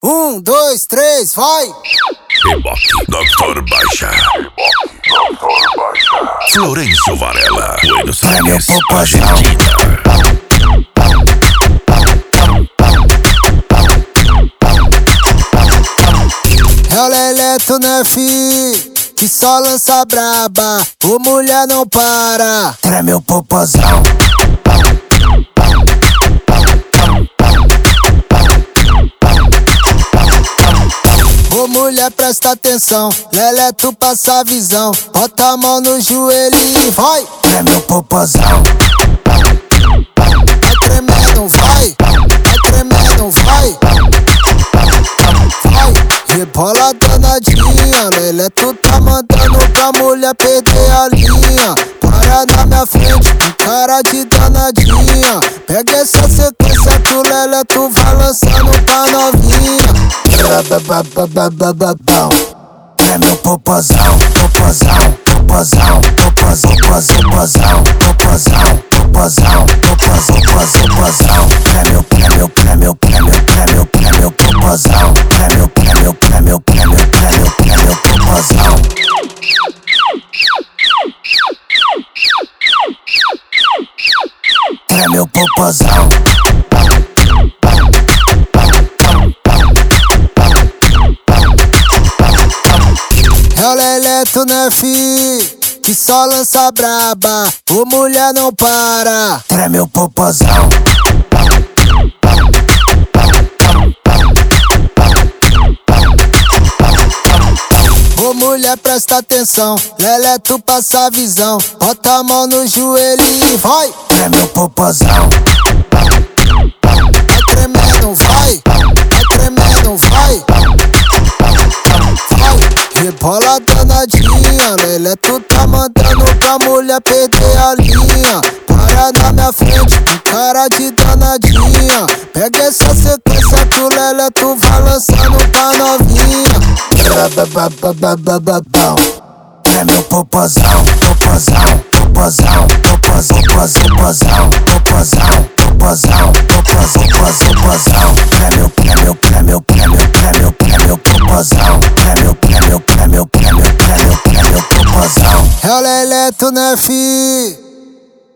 2, 3, vai! Ibope, Dr. Baixa. Florencio Varela, Buenos Aires, Argentina. É o Leleto, né, fi? Que só lança braba, o mulher não para. Treme o popozão. Ô mulher, presta atenção, Leleto passa a visão. Bota a mão no joelho e vai. Treme o popozão. Vai tremendo, vai. Vai tremendo, vai. Vai. Rebola danadinha, Leleto tá mandando pra mulher perder a linha. Para na minha frente, com cara de danadinha. Pega essa sequência que o Leleto vai lançando pra novinha. Treme o popozão, popozão, popozão, popozão, popozão, popozão, popozão, popozão, popozão. Treme o popozão, treme o popozão, treme o popozão. Treme o popozão. É o Leleto, né, fi? Que só lança braba, o mulher não para. Treme o popozão. Ô mulher, presta atenção, Leleto passa a visão. Bota a mão no joelho e vai. Treme o popozão. Vai tremendo, vai. Vai tremendo, vai. Rebola danadinha, Leleto tá mandando pra mulher perder a linha. Para na minha frente, com cara de danadinha. Pega essa sequência que o Leleto vai lançando pra novinha. Treme o popozão, popozão, popozão, popozão, popozão, popozão, popozão, popozão, popozão. Treme o popozão, treme o popozão. É o Leleto, né, fi?